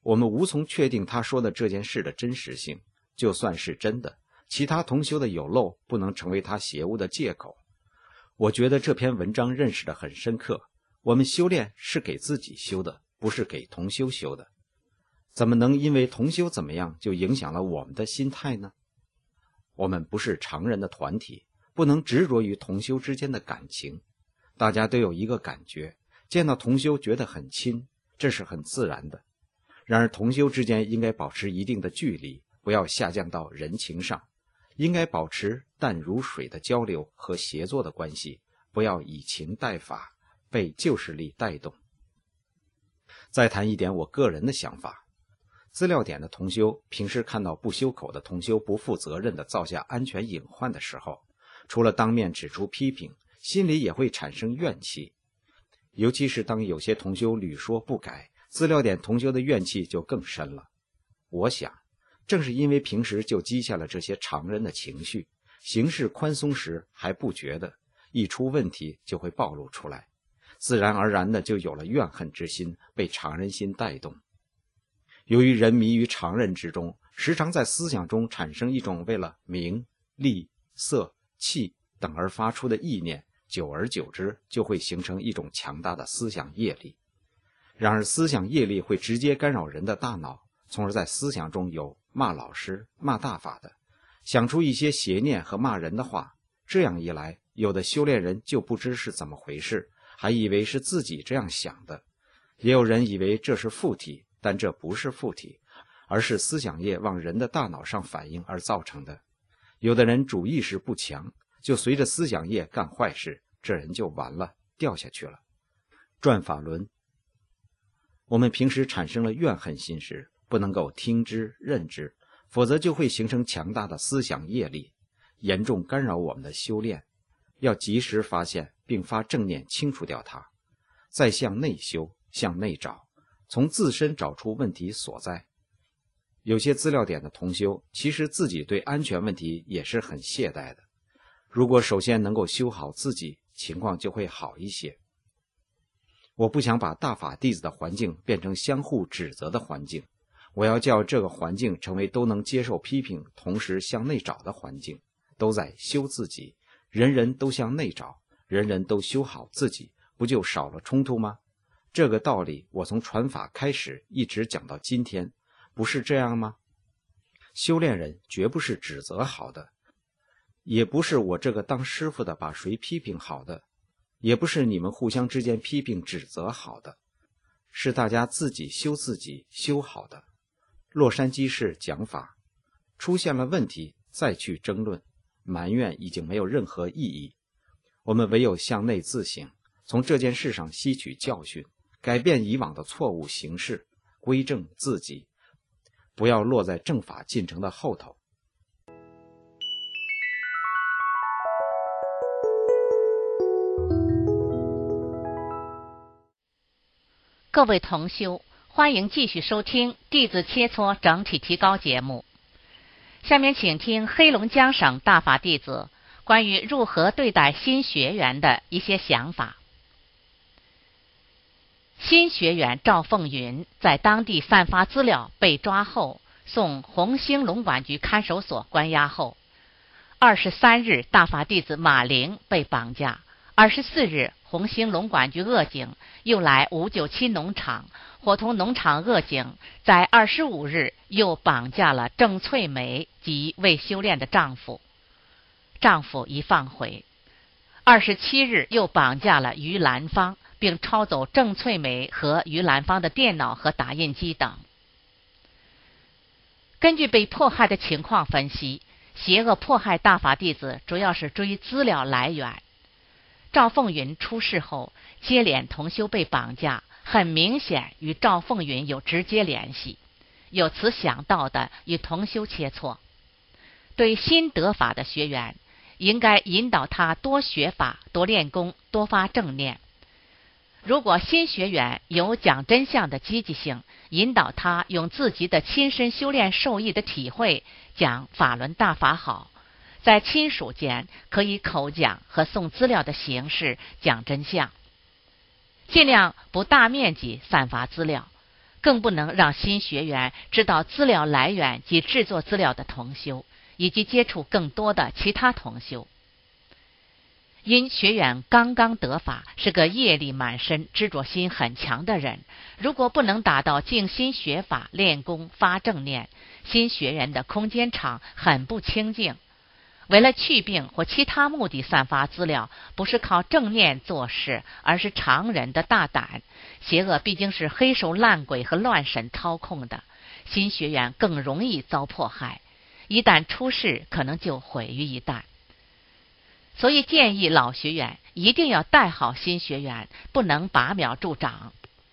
我们无从确定他说的这件事的真实性，就算是真的，其他同修的有漏不能成为他邪污的借口。我觉得这篇文章认识得很深刻，我们修炼是给自己修的，不是给同修修的。怎么能因为同修怎么样就影响了我们的心态呢？我们不是常人的团体，不能执着于同修之间的感情。大家都有一个感觉，见到同修觉得很亲，这是很自然的。然而同修之间应该保持一定的距离，不要下降到人情上，应该保持淡如水的交流和协作的关系，不要以情代法，被旧势力带动。再谈一点我个人的想法，资料点的同修平时看到不修口的同修不负责任地造下安全隐患的时候，除了当面指出批评，心里也会产生怨气。尤其是当有些同修屡说不改，资料点同修的怨气就更深了。我想正是因为平时就积下了这些常人的情绪，行事宽松时还不觉得，一出问题就会暴露出来，自然而然的就有了怨恨之心，被常人心带动。由于人迷于常人之中，时常在思想中产生一种为了名、利、色、气等而发出的意念，久而久之就会形成一种强大的思想业力。然而思想业力会直接干扰人的大脑，从而在思想中有骂老师、骂大法的，想出一些邪念和骂人的话。这样一来，有的修炼人就不知是怎么回事，还以为是自己这样想的。也有人以为这是附体，但这不是附体，而是思想业往人的大脑上反应而造成的。有的人主意识不强，就随着思想业干坏事，这人就完了，掉下去了。转法轮，我们平时产生了怨恨心时，不能够听之任之，否则就会形成强大的思想业力，严重干扰我们的修炼。要及时发现并发正念清除掉它，再向内修，向内找，从自身找出问题所在。有些资料点的同修其实自己对安全问题也是很懈怠的，如果首先能够修好自己，情况就会好一些。我不想把大法弟子的环境变成相互指责的环境，我要叫这个环境成为都能接受批评，同时向内找的环境，都在修自己，人人都向内找，人人都修好自己，不就少了冲突吗？这个道理我从传法开始一直讲到今天，不是这样吗？修炼人绝不是指责好的，也不是我这个当师傅的把谁批评好的，也不是你们互相之间批评指责好的，是大家自己修自己修好的。洛杉矶市讲法，出现了问题再去争论，埋怨已经没有任何意义。我们唯有向内自省，从这件事上吸取教训，改变以往的错误行事，归正自己，不要落在正法进程的后头。 各位同修，欢迎继续收听弟子切磋整体提高节目。下面请听黑龙江省大法弟子关于如何对待新学员的一些想法。新学员赵凤云在当地散发资料被抓后，送红星龙管局看守所关押后，23日大法弟子马玲被绑架，24日红星龙管局恶警又来597农场，伙同农场恶警在25日又绑架了郑翠梅及未修炼的丈夫，丈夫已放回。27日又绑架了于兰芳，并抄走郑翠梅和于兰芳的电脑和打印机等。根据被迫害的情况分析，邪恶迫害大法弟子主要是追资料来源。赵凤云出事后，接连同修被绑架，很明显与赵凤云有直接联系，有此想到的与同修切磋。对新得法的学员，应该引导他多学法、多练功、多发正念。如果新学员有讲真相的积极性，引导他用自己的亲身修炼受益的体会讲法轮大法好，在亲属间可以口讲和送资料的形式讲真相，尽量不大面积散发资料， 更不能让新学员知道资料来源及制作资料的同修，以及接触更多的其他同修。因学员刚刚得法，是个业力满身、执着心很强的人，如果不能达到静心学法、练功、发正念，新学员的空间场很不清净。为了祛病或其他目的散发资料，不是靠正念做事，而是常人的大胆。邪恶毕竟是黑手烂鬼和乱神操控的，新学员更容易遭迫害，一旦出事，可能就毁于一旦。所以建议老学员一定要带好新学员，不能拔苗助长。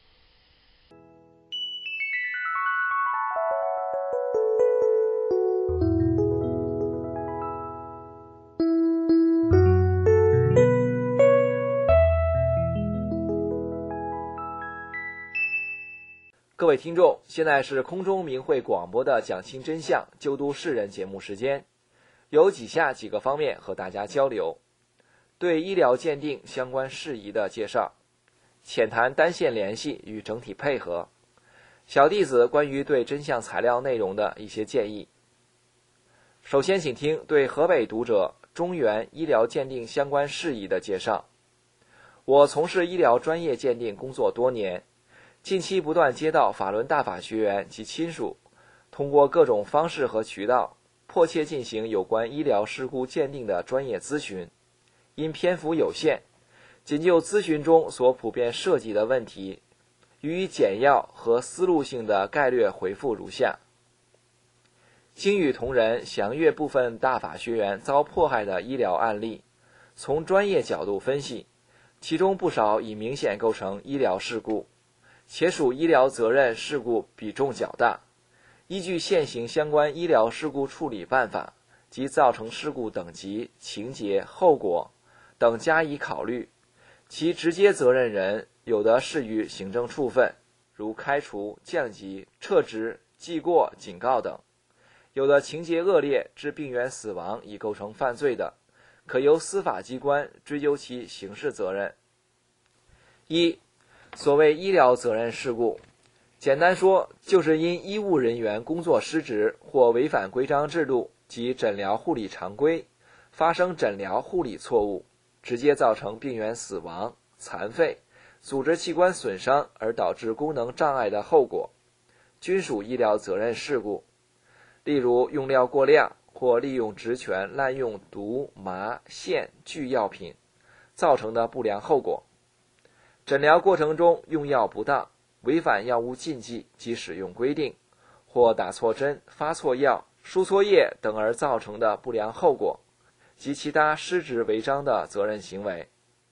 各位听众，现在是空中明慧广播的讲清真相、救度世人节目时间，有以下几个方面和大家交流：对医疗鉴定相关事宜的介绍，浅谈单线联系与整体配合，小弟子关于对真相材料内容的一些建议。首先请听对河北读者中原医疗鉴定相关事宜的介绍。我从事医疗专业鉴定工作多年，近期不断接到法轮大法学员及亲属通过各种方式和渠道迫切进行有关医疗事故鉴定的专业咨询，因篇幅有限，仅就咨询中所普遍涉及的问题予以简要和思路性的概略回复如下。经与同仁详阅部分大法学员遭迫害的医疗案例，从专业角度分析，其中不少已明显构成医疗事故，且属医疗责任事故比重较大，依据现行相关医疗事故处理办法及造成事故等级、情节、后果等加以考虑，其直接责任人有的适于行政处分，如开除、降级、撤职、记过、警告等；有的情节恶劣致病员死亡已构成犯罪的，可由司法机关追究其刑事责任。一、所谓医疗责任事故，简单说，就是因医务人员工作失职或违反规章制度及诊疗护理常规，发生诊疗护理错误，直接造成病员死亡、残废、组织器官损伤而导致功能障碍的后果，均属医疗责任事故。例如用料过量或利用职权滥用毒、麻、线、具药品造成的不良后果，诊疗过程中用药不当，违反药物禁忌及使用规定，或打错针、发错药、输错液等而造成的不良后果及其他失职违章的责任行为。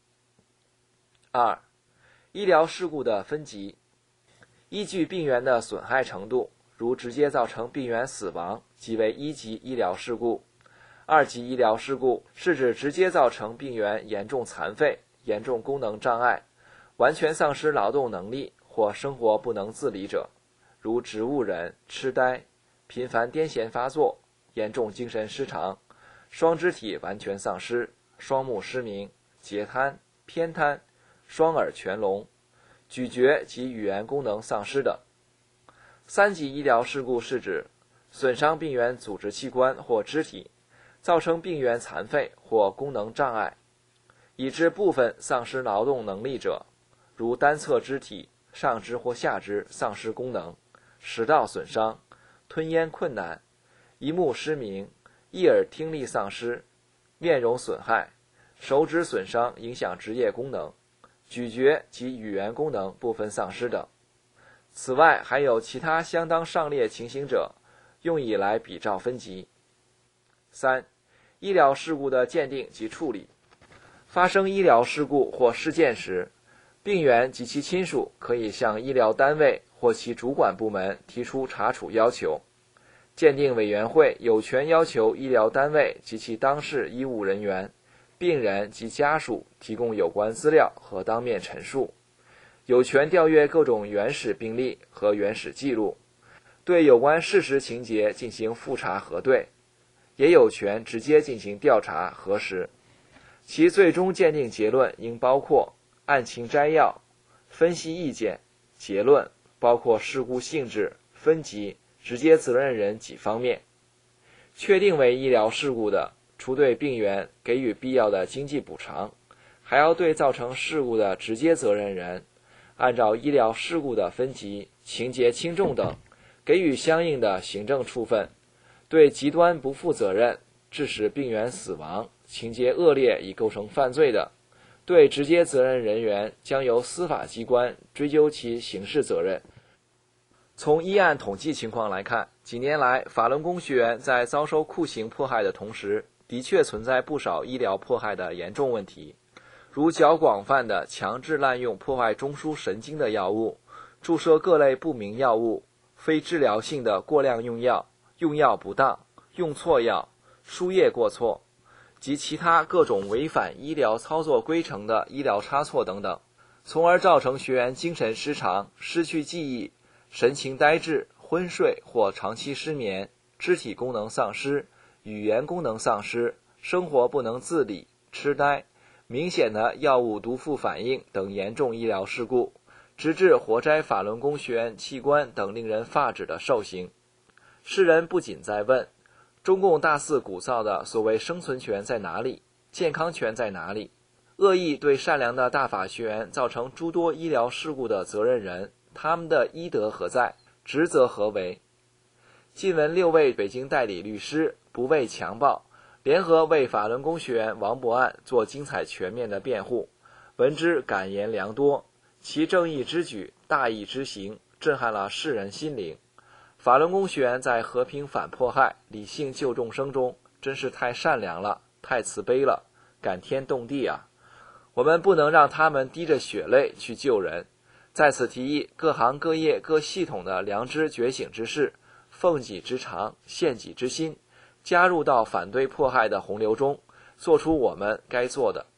二、医疗事故的分级，依据病源的损害程度，如直接造成病源死亡，即为一级医疗事故；二级医疗事故是指直接造成病源严重残废、严重功能障碍、完全丧失劳动能力或生活不能自理者，如植物人、痴呆、频繁癫痫发作、严重精神失常、双肢体完全丧失、双目失明、截瘫、偏瘫、双耳全聋、咀嚼及语言功能丧失等。三级医疗事故是指损伤病源组织器官或肢体，造成病源残废或功能障碍，以致部分丧失劳动能力者，如单侧肢体、上肢或下肢丧失功能，食道损伤、吞咽困难、一目失明、一耳听力丧失、面容损害、手指损伤影响职业功能、咀嚼及语言功能部分丧失等。此外还有其他相当上列情形者，用以来比照分级。三、医疗事故的鉴定及处理。发生医疗事故或事件时，病源及其亲属可以向医疗单位或其主管部门提出查处要求，鉴定委员会有权要求医疗单位及其当事医务人员、病人及家属提供有关资料和当面陈述，有权调阅各种原始病历和原始记录，对有关事实情节进行复查核对，也有权直接进行调查核实。其最终鉴定结论应包括案情摘要、分析意见、结论、 包括事故性质、分级、直接责任人几方面。确定为医疗事故的，除对病员给予必要的经济补偿，还要对造成事故的直接责任人，按照医疗事故的分级、情节轻重等，给予相应的行政处分。对极端不负责任，致使病员死亡，情节恶劣已构成犯罪的，对直接责任人员将由司法机关追究其刑事责任。从医案统计情况来看，几年来法轮功学员在遭受酷刑迫害的同时，的确存在不少医疗迫害的严重问题，如较广泛的强制滥用破坏中枢神经的药物，注射各类不明药物，非治疗性的过量用药，用药不当，用错药，输液过错，及其他各种违反医疗操作规程的医疗差错等等，从而造成学员精神失常、失去记忆、神情呆滞、昏睡或长期失眠、肢体功能丧失、语言功能丧失、生活不能自理、痴呆、明显的药物毒副反应等严重医疗事故，直至活摘法轮功学员器官等令人发指的受刑。世人不仅在问，中共大肆鼓噪的所谓生存权在哪里？健康权在哪里？恶意对善良的大法学员造成诸多医疗事故的责任人，他们的医德何在？职责何为？近闻6位北京代理律师不畏强暴，联合为法轮功学员王博案做精彩全面的辩护，闻之感言良多，其正义之举、大义之行震撼了世人心灵。法轮功学员在和平反迫害、理性救众生中，真是太善良了，太慈悲了，感天动地啊！我们不能让他们滴着血泪去救人。在此提议各行各业各系统的良知觉醒之士，奉己之长，献己之心，加入到反对迫害的洪流中，做出我们该做的。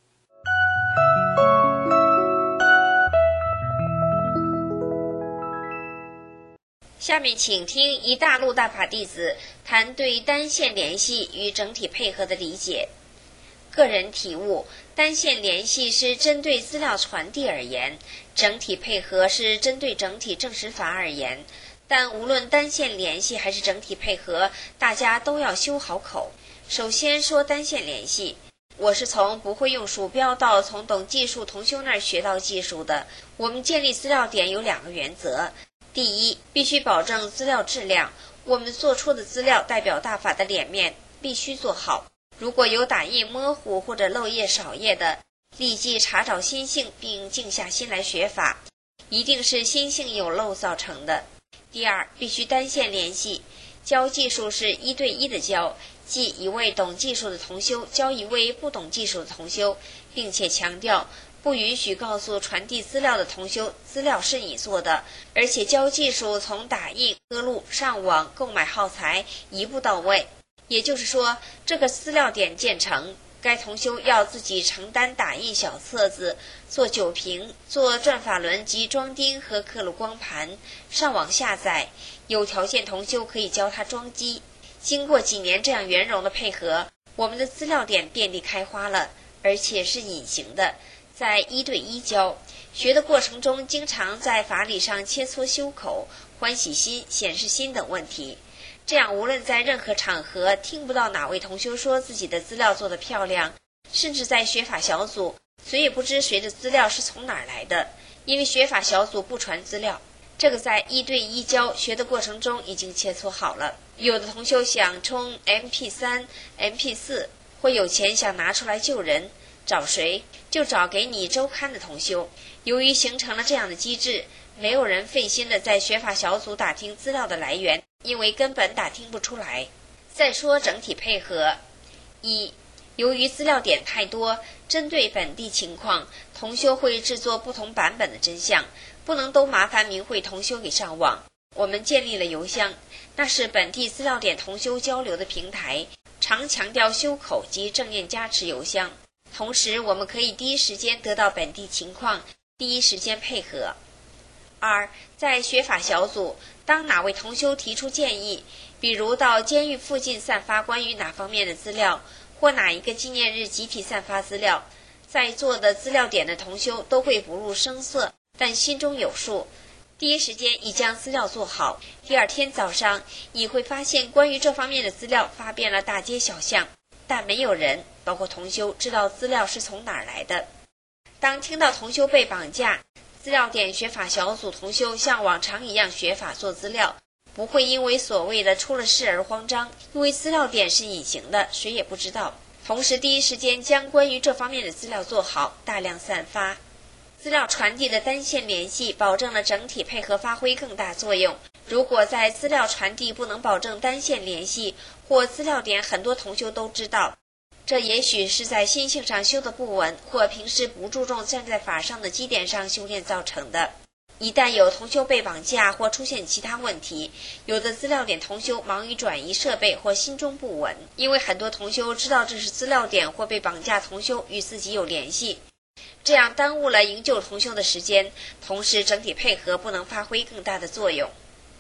下面请听一大陆大法弟子谈对单线联系与整体配合的理解。个人体悟，单线联系是针对资料传递而言，整体配合是针对整体证实法而言。但无论单线联系还是整体配合，大家都要修好口。首先说单线联系，我是从不会用鼠标到从懂技术同修那儿学到技术的。我们建立资料点有2个原则。第一，必须保证资料质量，我们做出的资料代表大法的脸面，必须做好。如果有打印模糊或者漏页少页的，立即查找心性并静下心来学法，一定是心性有漏造成的。第二，必须单线联系，教技术是1对1的教，即一位懂技术的同修教一位不懂技术的同修，并且强调不允许告诉传递资料的同修资料是你做的，而且教技术从打印、刻录、上网、购买耗材一步到位。也就是说，这个资料点建成，该同修要自己承担打印小册子、做酒瓶、做转法轮及装钉和刻录光盘、上网下载，有条件同修可以教他装机。经过几年这样圆融的配合，我们的资料点遍地开花了，而且是隐形的。在1对1教学的过程中，经常在法理上切磋修口、欢喜心、显示心等问题，这样无论在任何场合，听不到哪位同修说自己的资料做得漂亮，甚至在学法小组，谁也不知谁的资料是从哪儿来的，因为学法小组不传资料。这个在1对1教学的过程中已经切磋好了。有的同修想充 MP3、MP4， 或有钱想拿出来救人，找谁就找给你周刊的同修。由于形成了这样的机制，没有人费心的在学法小组打听资料的来源，因为根本打听不出来。再说整体配合，一，由于资料点太多，针对本地情况，同修会制作不同版本的真相，不能都麻烦明慧同修给上网。我们建立了邮箱，那是本地资料点同修交流的平台，常强调修口及正念加持邮箱。同时我们可以第一时间得到本地情况，第一时间配合。二，在学法小组，当哪位同修提出建议，比如到监狱附近散发关于哪方面的资料，或哪一个纪念日集体散发资料，在座的资料点的同修都会不露声色，但心中有数。 第一时间已将资料做好。第二天早上，你会发现关于这方面的资料发遍了大街小巷，但没有人，包括同修，知道资料是从哪儿来的。当听到同修被绑架，资料点学法小组同修像往常一样学法做资料，不会因为所谓的出了事而慌张，因为资料点是隐形的，谁也不知道。同时第一时间将关于这方面的资料做好，大量散发。资料传递的单线联系保证了整体配合发挥更大作用。如果在资料传递不能保证单线联系，或资料点很多同修都知道，这也许是在心性上修的不稳，或平时不注重站在法上的基点上修炼造成的。一旦有同修被绑架或出现其他问题，有的资料点同修忙于转移设备或心中不稳，因为很多同修知道这是资料点或被绑架同修与自己有联系，这样耽误了营救同修的时间，同时整体配合不能发挥更大的作用。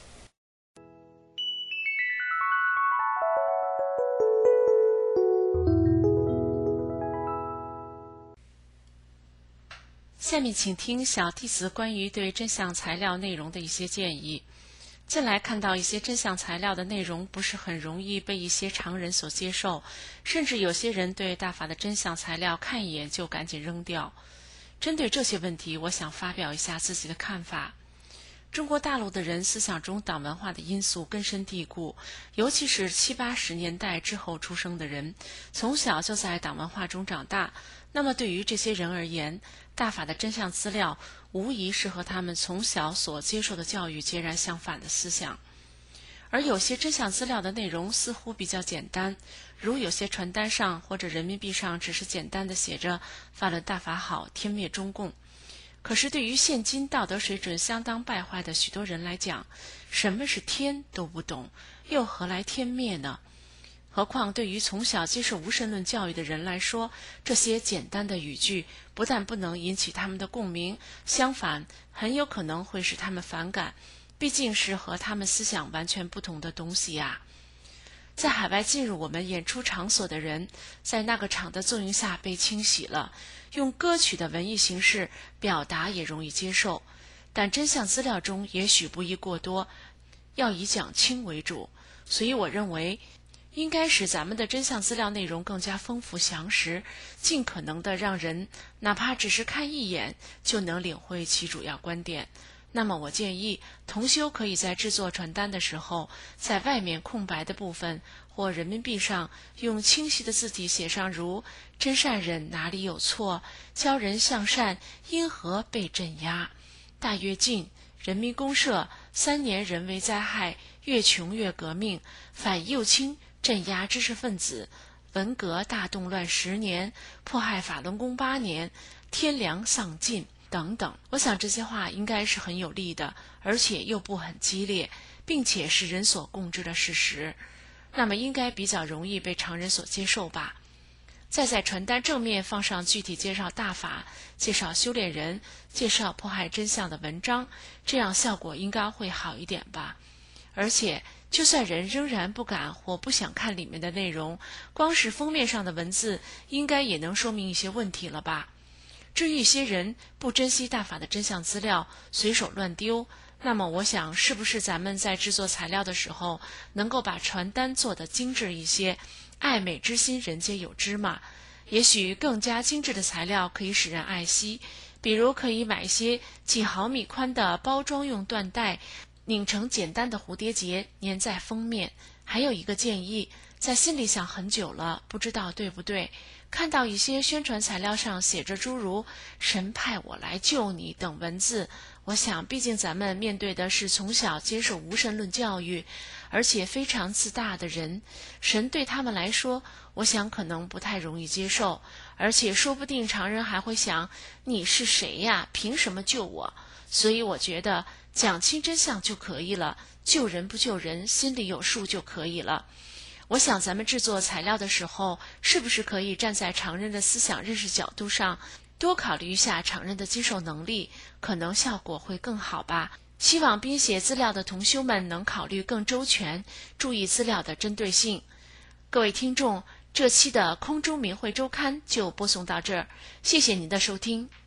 下面请听小弟子关于对真相材料内容的一些建议。近来看到一些真相材料的内容不是很容易被一些常人所接受，甚至有些人对大法的真相材料看一眼就赶紧扔掉。针对这些问题，我想发表一下自己的看法。中国大陆的人思想中党文化的因素根深蒂固，尤其是70、80年代之后出生的人，从小就在党文化中长大。那么对于这些人而言，大法的真相资料无疑是和他们从小所接受的教育截然相反的思想。而有些真相资料的内容似乎比较简单，如有些传单上或者人民币上只是简单的写着法轮大法好，天灭中共。可是对于现今道德水准相当败坏的许多人来讲，什么是天都不懂，又何来天灭呢？何况对于从小接受无神论教育的人来说，这些简单的语句不但不能引起他们的共鸣，相反很有可能会使他们反感，毕竟是和他们思想完全不同的东西呀。在海外进入我们演出场所的人，在那个场的作用下被清洗了，用歌曲的文艺形式表达也容易接受，但真相资料中也许不宜过多，要以讲清为主。所以我认为应该使咱们的真相资料内容更加丰富详实，尽可能的让人哪怕只是看一眼就能领会其主要观点。那么我建议同修可以在制作传单的时候，在外面空白的部分或人民币上用清晰的字体写上如真善忍哪里有错，教人向善因何被镇压，大跃进、人民公社、3年人为灾害、越穷越革命、反右倾镇压知识分子、文革大动乱10年、迫害法轮功8年、天良丧尽等等。我想这些话应该是很有力的，而且又不很激烈，并且是人所共知的事实，那么应该比较容易被常人所接受吧。再在传单正面放上具体介绍大法、介绍修炼人、介绍迫害真相的文章，这样效果应该会好一点吧。而且就算人仍然不敢或不想看里面的内容，光是封面上的文字应该也能说明一些问题了吧。至于一些人不珍惜大法的真相资料，随手乱丢，那么我想是不是咱们在制作材料的时候能够把传单做得精致一些，爱美之心人皆有之嘛。也许更加精致的材料可以使人爱惜，比如可以买一些几毫米宽的包装用缎带，拧成简单的蝴蝶结粘在封面。还有一个建议，在心里想很久了，不知道对不对，看到一些宣传材料上写着诸如神派我来救你等文字，我想毕竟咱们面对的是从小接受无神论教育而且非常自大的人，神对他们来说我想可能不太容易接受，而且说不定常人还会想你是谁呀，凭什么救我。所以我觉得讲清真相就可以了，救人不救人心里有数就可以了。我想咱们制作材料的时候，是不是可以站在常人的思想认识角度上，多考虑一下常人的接受能力，可能效果会更好吧。希望编写资料的同修们能考虑更周全，注意资料的针对性。各位听众，这期的空中明慧周刊就播送到这儿，谢谢您的收听。